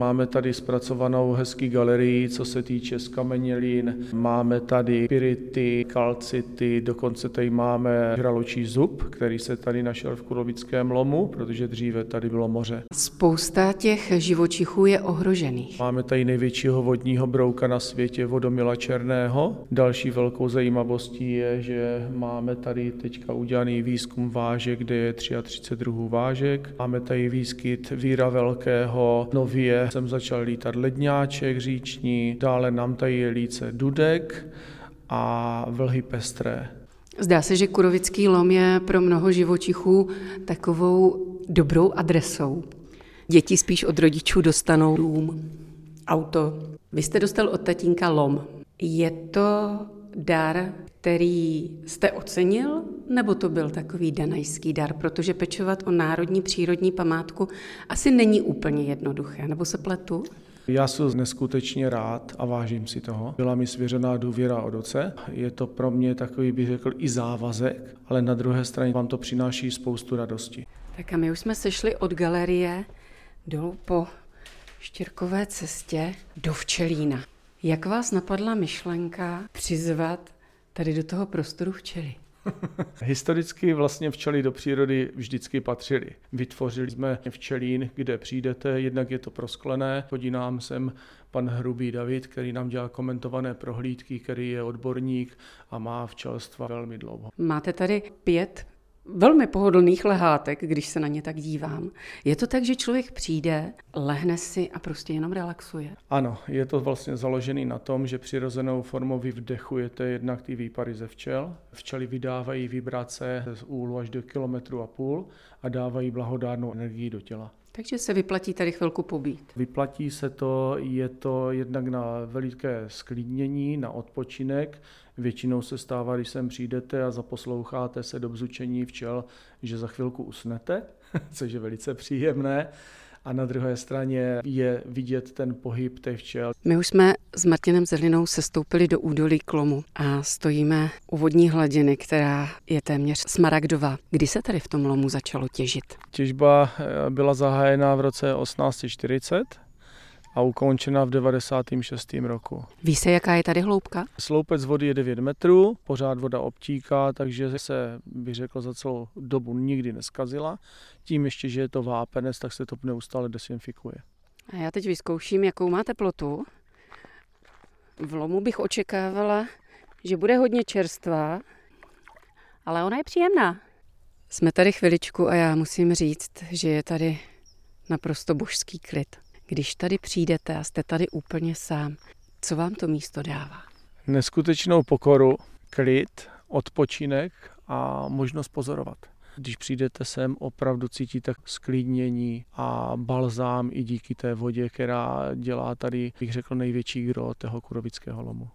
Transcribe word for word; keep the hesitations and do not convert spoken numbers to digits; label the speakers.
Speaker 1: Máme tady zpracovanou hezký galerii, co se týče zkamenělin. Máme tady pirity, kalcity, dokonce tady máme žraločí zub, který se tady našel v Kurovickém lomu, protože dříve tady bylo moře.
Speaker 2: Spousta těch živočichů je ohrožených.
Speaker 1: Máme tady největšího vodního brouka na světě, vodomila černého. Další velkou zajímavostí je, že máme tady teďka udělaný výzkum vážek, kde je třicet tři druhů vážek. Máme tady výskyt víra velkého, nově jsem začal lítat ledňáček říční, dále nám tady je líce dudek a vlhy pestré.
Speaker 2: Zdá se, že Kurovický lom je pro mnoho živočichů takovou dobrou adresou. Děti spíš od rodičů dostanou dům, auto. Vy jste dostal od tatínka lom. Je to dar, který jste ocenil, nebo to byl takový danajský dar? Protože pečovat o národní přírodní památku asi není úplně jednoduché, nebo se pletu?
Speaker 1: Já jsem neskutečně rád a vážím si toho. Byla mi svěřená důvěra od otce. Je to pro mě takový, bych řekl, i závazek, ale na druhé straně vám to přináší spoustu radosti.
Speaker 2: Tak a my už jsme sešli od galerie dolů po Štěrkové cestě do Včelína. Jak vás napadla myšlenka přizvat tady do toho prostoru včely?
Speaker 1: Historicky vlastně včely do přírody vždycky patřily. Vytvořili jsme včelín, kde přijdete, jednak je to prosklené, chodí nám sem pan Hrubý David, který nám dělá komentované prohlídky, který je odborník a má včelstva velmi dlouho.
Speaker 2: Máte tady pět velmi pohodlných lehátek, když se na ně tak dívám. Je to tak, že člověk přijde, lehne si a prostě jenom relaxuje?
Speaker 1: Ano, je to vlastně založený na tom, že přirozenou formou vy vdechujete jednak ty výpary ze včel. Včely vydávají vibrace z úhlu až do kilometru a půl a dávají blahodárnou energii do těla.
Speaker 2: Takže se vyplatí tady chvilku pobít.
Speaker 1: Vyplatí se to, je to jednak na veliké sklidnění, na odpočinek. Většinou se stává, když sem přijdete a zaposloucháte se do bzučení včel, že za chvilku usnete, což je velice příjemné. A na druhé straně je vidět ten pohyb těch včel.
Speaker 2: My už jsme s Martinem Zelinou sestoupili do údolí k lomu a stojíme u vodní hladiny, která je téměř smaragdová. Kdy se tady v tom lomu začalo těžit?
Speaker 1: Těžba byla zahájena v roce osmnáct set čtyřicet a ukončena v devadesátém šestém roku.
Speaker 2: Ví se, jaká je tady hloubka?
Speaker 1: Sloupec vody je devět metrů, pořád voda obtíká, takže se, bych řekl, za celou dobu nikdy neskazila. Tím ještě, že je to vápenec, tak se to neustále dezinfikuje.
Speaker 2: A já teď vyzkouším, jakou má teplotu. V lomu bych očekávala, že bude hodně čerstvá, ale ona je příjemná. Jsme tady chviličku a já musím říct, že je tady naprosto božský klid. Když tady přijdete a jste tady úplně sám, co vám to místo dává?
Speaker 1: Neskutečnou pokoru, klid, odpočinek a možnost pozorovat. Když přijdete sem, opravdu cítíte sklidnění a balzám i díky té vodě, která dělá tady, bych řekl, největší gro toho Kurovického lomu.